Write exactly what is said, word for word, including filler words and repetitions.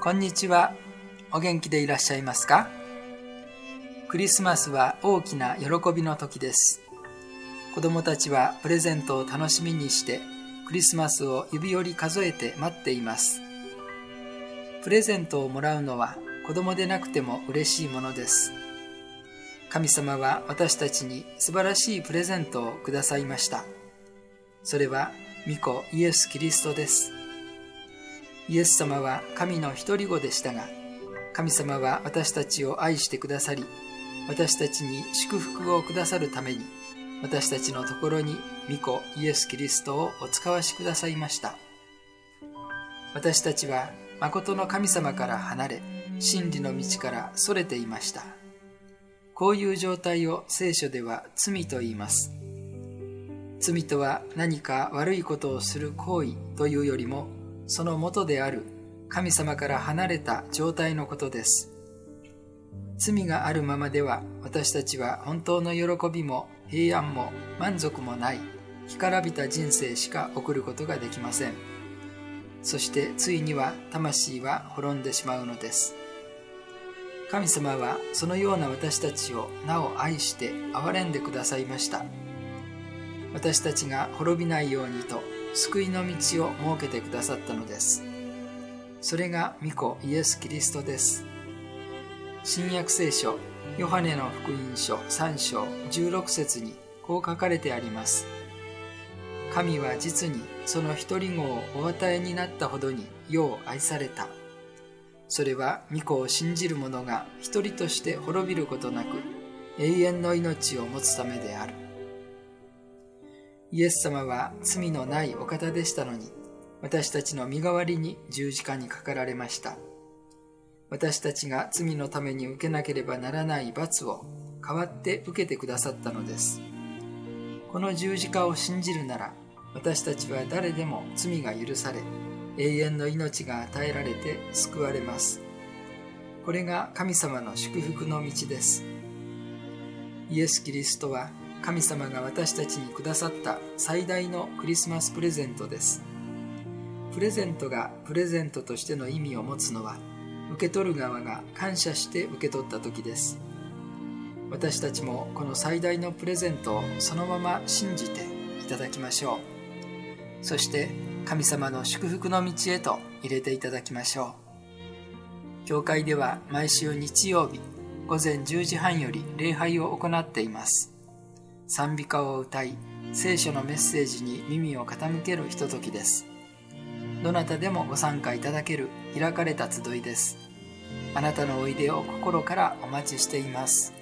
こんにちは。お元気でいらっしゃいますか？クリスマスは大きな喜びの時です。子供たちはプレゼントを楽しみにしてクリスマスを指折り数えて待っています。プレゼントをもらうのは子供でなくても嬉しいものです。神様は私たちに素晴らしいプレゼントをくださいました。それは御子イエス・キリストです。イエス様は神の一人子でしたが、神様は私たちを愛してくださり、私たちに祝福をくださるために、私たちのところに御子イエス・キリストをお使わしくださいました。私たちは誠の神様から離れ、真理の道からそれていました。こういう状態を聖書では罪と言います。罪とは何か悪いことをする行為というよりも、その元である神様から離れた状態のことです。罪があるままでは私たちは本当の喜びも平安も満足もない干からびた人生しか送ることができません。そしてついには魂は滅んでしまうのです。神様はそのような私たちをなお愛して憐れんでくださいました。私たちが滅びないようにと救いの道を設けてくださったのです。それが御子イエス・キリストです。新約聖書ヨハネの福音書さん章じゅうろく節にこう書かれてあります。神は実にその一人子をお与えになったほどに世を愛された。それは御子を信じる者が一人として滅びることなく永遠の命を持つためである。イエス様は罪のないお方でしたのに、私たちの身代わりに十字架にかかられました。私たちが罪のために受けなければならない罰を代わって受けてくださったのです。この十字架を信じるなら、私たちは誰でも罪が許され、永遠の命が与えられて救われます。これが神様の祝福の道です。イエス・キリストは神様が私たちにくださった最大のクリスマスプレゼントです。プレゼントがプレゼントとしての意味を持つのは、受け取る側が感謝して受け取った時です。私たちもこの最大のプレゼントをそのまま信じていただきましょう。そして神様の祝福の道へと入れていただきましょう。教会では毎週日曜日午前じゅうじはんより礼拝を行っています。賛美歌を歌い、聖書のメッセージに耳を傾けるひとときです。どなたでもご参加いただける開かれた集いです。あなたのおいでを心からお待ちしています。